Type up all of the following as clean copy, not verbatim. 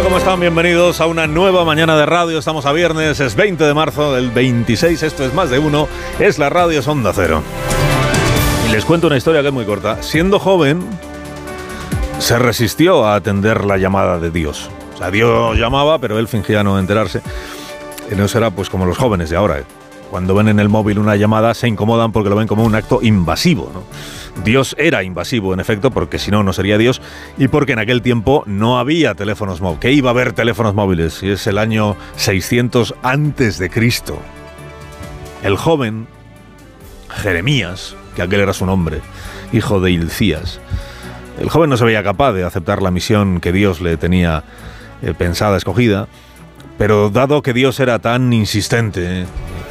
¿Cómo están? Bienvenidos a una nueva mañana de radio. Estamos a viernes, es 20 de marzo del 26. Esto es Más de Uno, es la radio, es Onda Cero. Y les cuento una historia que es muy corta. Siendo joven, se resistió a atender la llamada de Dios. O sea, Dios llamaba, pero él fingía no enterarse. Y no será pues como los jóvenes de ahora. Cuando ven en el móvil una llamada, se incomodan porque lo ven como un acto invasivo, ¿no? Dios era invasivo, en efecto, porque si no, no sería Dios, y porque en aquel tiempo no había teléfonos móviles. ¿Qué iba a haber teléfonos móviles? Y es el año 600 antes de Cristo. El joven Jeremías, que aquel era su nombre, hijo de Hilcías, el joven no se veía capaz de aceptar la misión que Dios le tenía pensada, escogida, pero dado que Dios era tan insistente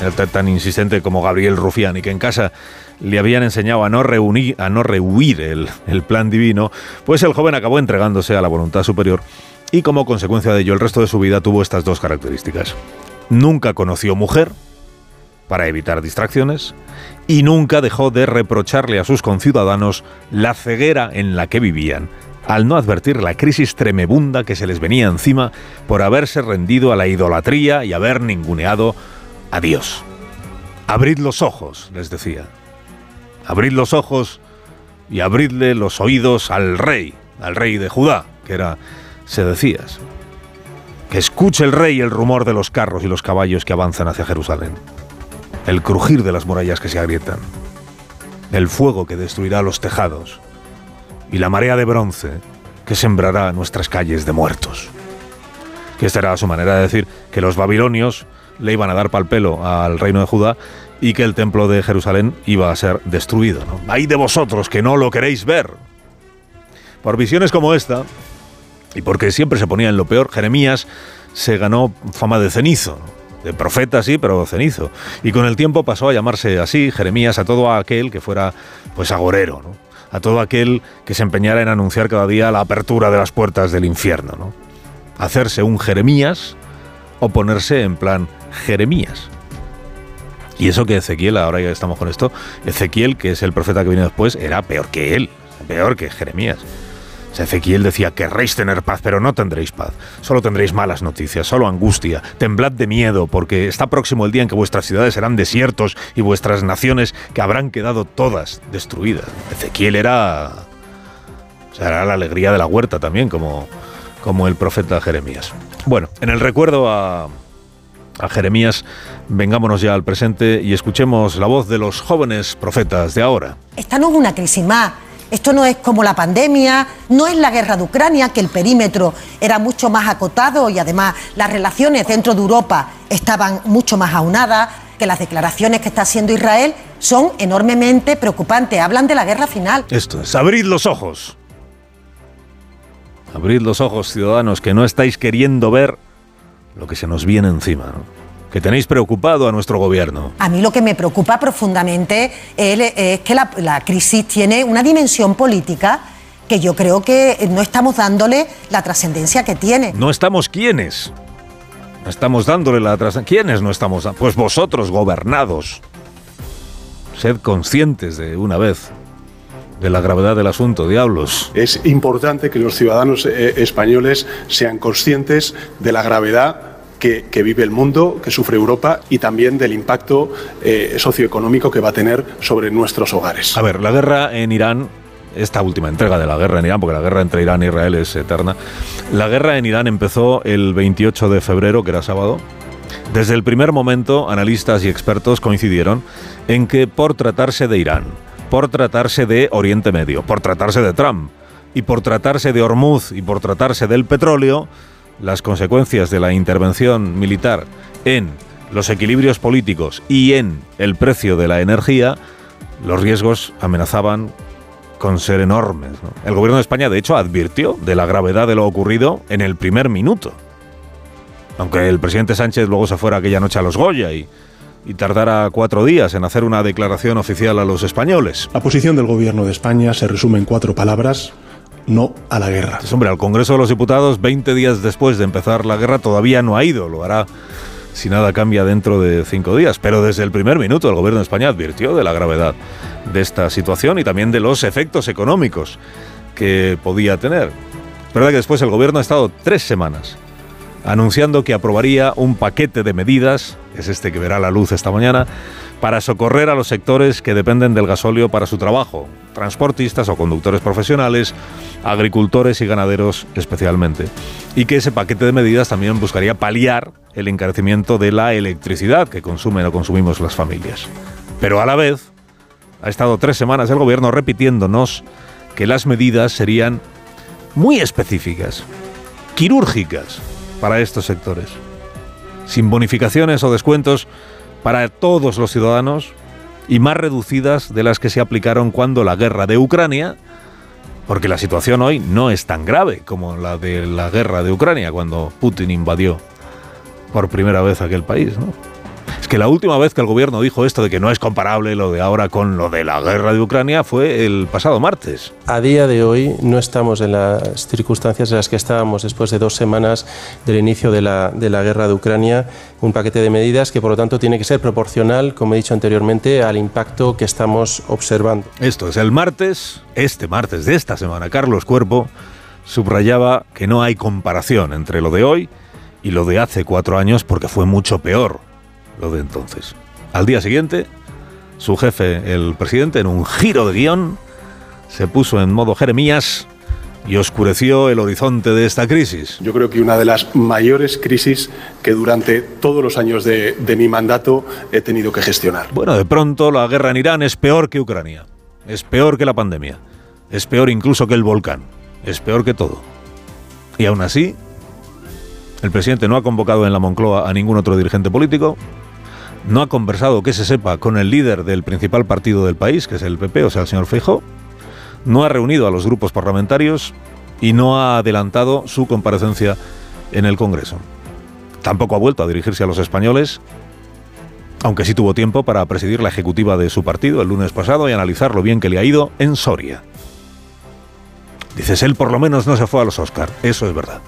como Gabriel Rufián, y que en casa le habían enseñado a no rehuir el plan divino, pues el joven acabó entregándose a la voluntad superior y como consecuencia de ello el resto de su vida tuvo estas dos características. Nunca conoció mujer, para evitar distracciones, y nunca dejó de reprocharle a sus conciudadanos la ceguera en la que vivían, al no advertir la crisis tremebunda que se les venía encima por haberse rendido a la idolatría y haber ninguneado a Dios. Abrid los ojos, les decía. Abrid los ojos y abridle los oídos al rey de Judá, que era Sedecías. Que escuche el rey el rumor de los carros y los caballos que avanzan hacia Jerusalén, el crujir de las murallas que se agrietan, el fuego que destruirá los tejados y la marea de bronce que sembrará nuestras calles de muertos. Que esta era su manera de decir que los babilonios le iban a dar pal pelo al reino de Judá y que el templo de Jerusalén iba a ser destruido, ¿no? ¡Ay de vosotros que no lo queréis ver! Por visiones como esta, y porque siempre se ponía en lo peor, Jeremías se ganó fama de cenizo, de profeta sí, pero cenizo. Y con el tiempo pasó a llamarse así, Jeremías, a todo aquel que fuera pues agorero, ¿no? A todo aquel que se empeñara en anunciar cada día la apertura de las puertas del infierno, ¿no? Hacerse un Jeremías o ponerse en plan Jeremías. Y eso que Ezequiel, ahora ya estamos con esto, Ezequiel, que es el profeta que vino después, era peor que él, peor que Jeremías. O sea, Ezequiel decía: querréis tener paz, pero no tendréis paz. Solo tendréis malas noticias, solo angustia. Temblad de miedo, porque está próximo el día en que vuestras ciudades serán desiertos y vuestras naciones que habrán quedado todas destruidas. Ezequiel era la alegría de la huerta también, como el profeta Jeremías. Bueno, en el recuerdo a Jeremías, vengámonos ya al presente y escuchemos la voz de los jóvenes profetas de ahora. Esta no es una crisis más. Esto no es como la pandemia, no es la guerra de Ucrania, que el perímetro era mucho más acotado y además las relaciones dentro de Europa estaban mucho más aunadas, que las declaraciones que está haciendo Israel son enormemente preocupantes. Hablan de la guerra final. Esto es, abrid los ojos. Abrid los ojos, ciudadanos, que no estáis queriendo ver lo que se nos viene encima, ¿no? Que tenéis preocupado a nuestro gobierno. A mí lo que me preocupa profundamente es que la crisis tiene una dimensión política que yo creo que no estamos dándole la trascendencia que tiene. ¿No estamos quiénes? No estamos dándole la trascendencia. ¿Quiénes no estamos dando? Pues vosotros, gobernados. Sed conscientes de una vez de la gravedad del asunto, diablos. Es importante que los ciudadanos españoles sean conscientes de la gravedad que vive el mundo, que sufre Europa, y también del impacto socioeconómico que va a tener sobre nuestros hogares. A ver, la guerra en Irán, esta última entrega de la guerra en Irán, porque la guerra entre Irán e Israel es eterna, la guerra en Irán empezó el 28 de febrero, que era sábado. Desde el primer momento, analistas y expertos coincidieron en que por tratarse de Irán, por tratarse de Oriente Medio, por tratarse de Trump, y por tratarse de Hormuz, y por tratarse del petróleo, las consecuencias de la intervención militar en los equilibrios políticos y en el precio de la energía, los riesgos amenazaban con ser enormes, ¿no? El gobierno de España, de hecho, advirtió de la gravedad de lo ocurrido en el primer minuto. Aunque el presidente Sánchez luego se fuera aquella noche a los Goya y tardara 4 días en hacer una declaración oficial a los españoles. La posición del gobierno de España se resume en 4 palabras: no a la guerra. Pues hombre, al Congreso de los Diputados, 20 días después de empezar la guerra, todavía no ha ido. Lo hará si nada cambia dentro de 5 días. Pero desde el primer minuto el gobierno de España advirtió de la gravedad de esta situación y también de los efectos económicos que podía tener. Es verdad que después el gobierno ha estado 3 semanas anunciando que aprobaría un paquete de medidas, es este que verá la luz esta mañana, para socorrer a los sectores que dependen del gasóleo para su trabajo, transportistas o conductores profesionales, agricultores y ganaderos especialmente. Y que ese paquete de medidas también buscaría paliar el encarecimiento de la electricidad que consumen o consumimos las familias. Pero a la vez, ha estado 3 semanas el gobierno repitiéndonos que las medidas serían muy específicas, quirúrgicas para estos sectores, sin bonificaciones o descuentos para todos los ciudadanos y más reducidas de las que se aplicaron cuando la guerra de Ucrania, porque la situación hoy no es tan grave como la de la guerra de Ucrania, cuando Putin invadió por primera vez aquel país, ¿no? Es que la última vez que el gobierno dijo esto de que no es comparable lo de ahora con lo de la guerra de Ucrania fue el pasado martes. A día de hoy no estamos en las circunstancias en las que estábamos después de 2 semanas del inicio de la guerra de Ucrania. Un paquete de medidas que por lo tanto tiene que ser proporcional, como he dicho anteriormente, al impacto que estamos observando. Esto es el martes, este martes de esta semana. Carlos Cuerpo subrayaba que no hay comparación entre lo de hoy y lo de hace 4 años porque fue mucho peor lo de entonces. Al día siguiente, su jefe, el presidente, en un giro de guión, se puso en modo Jeremías y oscureció el horizonte de esta crisis. Yo creo que una de las mayores crisis que durante todos los años de mi mandato he tenido que gestionar. Bueno, de pronto la guerra en Irán es peor que Ucrania, es peor que la pandemia, es peor incluso que el volcán, es peor que todo. Y aún así, el presidente no ha convocado en la Moncloa a ningún otro dirigente político, no ha conversado, que se sepa, con el líder del principal partido del país, que es el PP, o sea, el señor Feijóo, no ha reunido a los grupos parlamentarios y no ha adelantado su comparecencia en el Congreso. Tampoco ha vuelto a dirigirse a los españoles, aunque sí tuvo tiempo para presidir la ejecutiva de su partido el lunes pasado y analizar lo bien que le ha ido en Soria. Dices, él por lo menos no se fue a los Oscar, eso es verdad.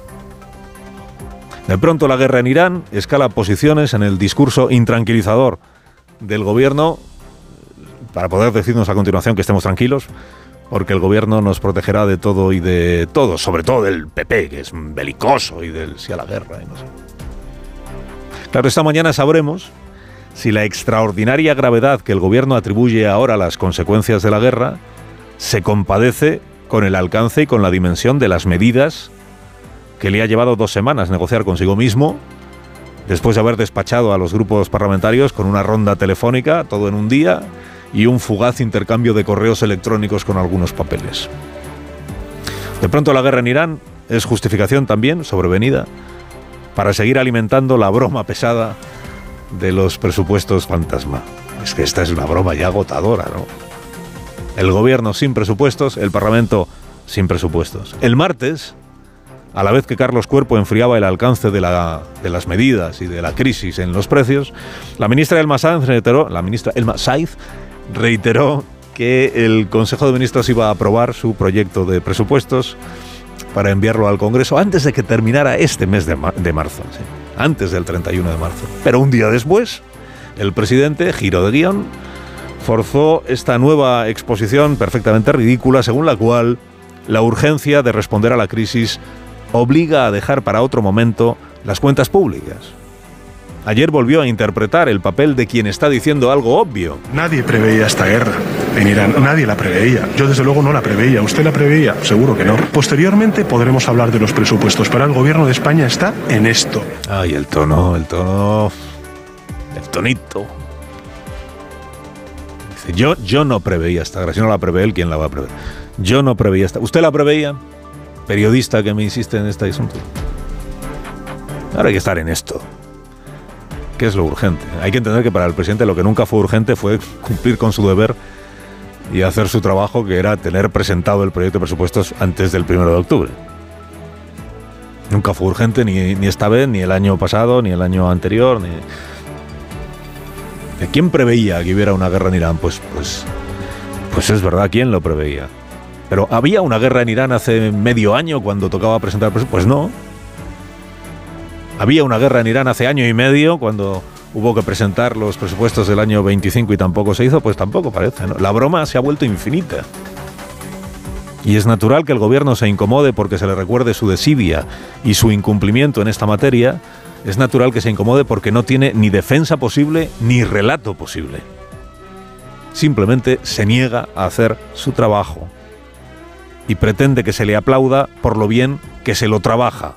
De pronto la guerra en Irán escala posiciones en el discurso intranquilizador del gobierno para poder decirnos a continuación que estemos tranquilos, porque el gobierno nos protegerá de todo y de todo, sobre todo del PP, que es belicoso, y del sí a la guerra, y no sé. Claro, esta mañana sabremos si la extraordinaria gravedad que el gobierno atribuye ahora a las consecuencias de la guerra se compadece con el alcance y con la dimensión de las medidas que le ha llevado 2 semanas negociar consigo mismo, después de haber despachado a los grupos parlamentarios con una ronda telefónica, todo en un día, y un fugaz intercambio de correos electrónicos con algunos papeles. De pronto la guerra en Irán es justificación también, sobrevenida, para seguir alimentando la broma pesada de los presupuestos fantasma. Es que esta es una broma ya agotadora, ¿no? El gobierno sin presupuestos, el Parlamento sin presupuestos. El martes, a la vez que Carlos Cuerpo enfriaba el alcance de las medidas y de la crisis en los precios, la ministra Elma Sáenz reiteró que el Consejo de Ministros iba a aprobar su proyecto de presupuestos para enviarlo al Congreso antes de que terminara este mes de marzo, ¿sí? Antes del 31 de marzo. Pero un día después, el presidente, giro de guión, forzó esta nueva exposición perfectamente ridícula, según la cual la urgencia de responder a la crisis obliga a dejar para otro momento las cuentas públicas. Ayer volvió a interpretar el papel de quien está diciendo algo obvio. Nadie preveía esta guerra en Irán, nadie la preveía. Yo desde luego no la preveía. ¿Usted la preveía? Seguro que no. Posteriormente podremos hablar de los presupuestos, pero el gobierno de España está en esto. Ay, el tonito. Dice, yo no preveía esta guerra. Si no la prevé él, ¿quién la va a prever? Yo no preveía esta. ¿Usted la preveía? Periodista que me insiste en este asunto. Ahora hay que estar en esto. ¿Qué es lo urgente? Hay que entender que para el presidente lo que nunca fue urgente fue cumplir con su deber y hacer su trabajo, que era tener presentado el proyecto de presupuestos antes del 1 de octubre. Nunca fue urgente ni esta vez, ni el año pasado, ni el año anterior. ¿De quién preveía que hubiera una guerra en Irán? Pues es verdad, ¿quién lo preveía? Pero ¿había una guerra en Irán hace medio año cuando tocaba presentar el presupuesto? Pues no. ¿Había una guerra en Irán hace año y medio cuando hubo que presentar los presupuestos del año 25 y tampoco se hizo? Pues tampoco parece, ¿no? La broma se ha vuelto infinita. Y es natural que el gobierno se incomode porque se le recuerde su desidia y su incumplimiento en esta materia. Es natural que se incomode porque no tiene ni defensa posible ni relato posible. Simplemente se niega a hacer su trabajo y pretende que se le aplauda por lo bien que se lo trabaja.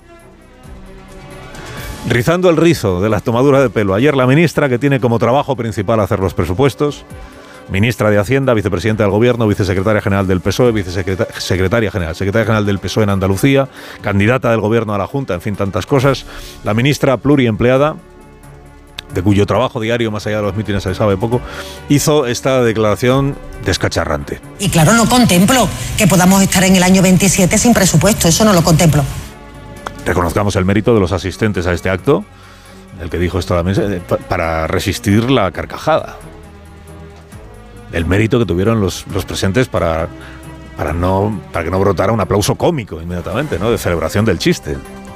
Rizando el rizo de las tomaduras de pelo, ayer la ministra, que tiene como trabajo principal hacer los presupuestos, ministra de Hacienda, vicepresidenta del Gobierno, vicesecretaria general del PSOE, secretaria general del PSOE en Andalucía, candidata del Gobierno a la Junta, en fin, tantas cosas. La ministra pluriempleada, de cuyo trabajo diario, más allá de los mítines, se sabe poco, hizo esta declaración descacharrante. Y claro, no contemplo que podamos estar en el año 27 sin presupuesto, eso no lo contemplo. Reconozcamos el mérito de los asistentes a este acto, el que dijo esto también, para resistir la carcajada. El mérito que tuvieron los presentes para que no brotara un aplauso cómico inmediatamente, ¿no?, de celebración del chiste.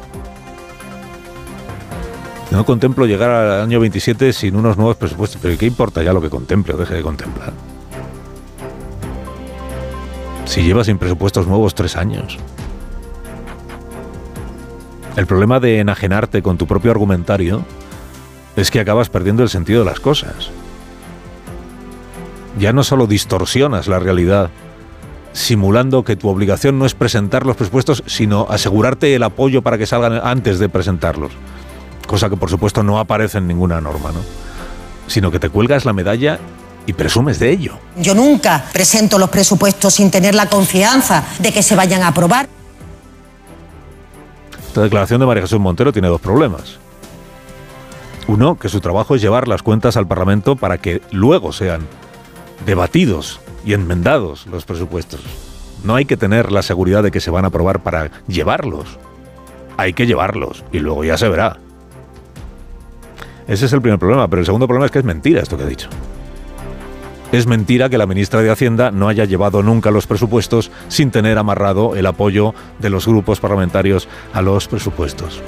No contemplo llegar al año 27 sin unos nuevos presupuestos, pero ¿qué importa ya lo que contemple o deje de contemplar? Si lleva sin presupuestos nuevos 3 años. El problema de enajenarte con tu propio argumentario es que acabas perdiendo el sentido de las cosas. Ya no solo distorsionas la realidad, simulando que tu obligación no es presentar los presupuestos, sino asegurarte el apoyo para que salgan antes de presentarlos. Cosa que, por supuesto, no aparece en ninguna norma, ¿no? Sino que te cuelgas la medalla y presumes de ello. Yo nunca presento los presupuestos sin tener la confianza de que se vayan a aprobar. Esta declaración de María Jesús Montero tiene 2 problemas. Uno, que su trabajo es llevar las cuentas al Parlamento para que luego sean debatidos y enmendados los presupuestos. No hay que tener la seguridad de que se van a aprobar para llevarlos. Hay que llevarlos y luego ya se verá. Ese es el primer problema, pero el segundo problema es que es mentira esto que he dicho. Es mentira que la ministra de Hacienda no haya llevado nunca los presupuestos sin tener amarrado el apoyo de los grupos parlamentarios a los presupuestos.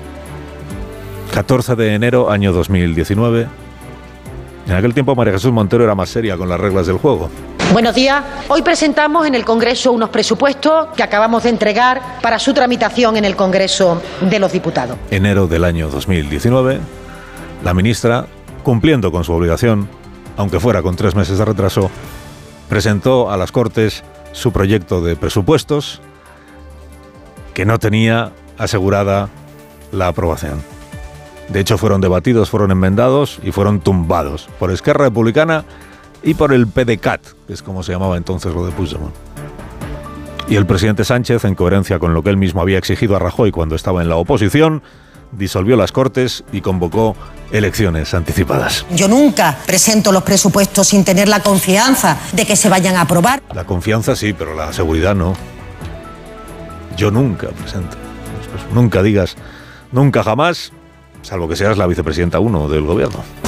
14 de enero, año 2019. En aquel tiempo María Jesús Montero era más seria con las reglas del juego. Buenos días. Hoy presentamos en el Congreso unos presupuestos que acabamos de entregar para su tramitación en el Congreso de los Diputados. Enero del año 2019, la ministra, cumpliendo con su obligación, aunque fuera con 3 meses de retraso, presentó a las Cortes su proyecto de presupuestos que no tenía asegurada la aprobación. De hecho, fueron debatidos, fueron enmendados y fueron tumbados por Esquerra Republicana y por el PDeCAT, que es como se llamaba entonces lo de Puigdemont. Y el presidente Sánchez, en coherencia con lo que él mismo había exigido a Rajoy cuando estaba en la oposición, disolvió las Cortes y convocó elecciones anticipadas. Yo nunca presento los presupuestos sin tener la confianza de que se vayan a aprobar. La confianza sí, pero la seguridad no. Yo nunca presento. Nunca digas, nunca jamás, salvo que seas la vicepresidenta 1 del gobierno.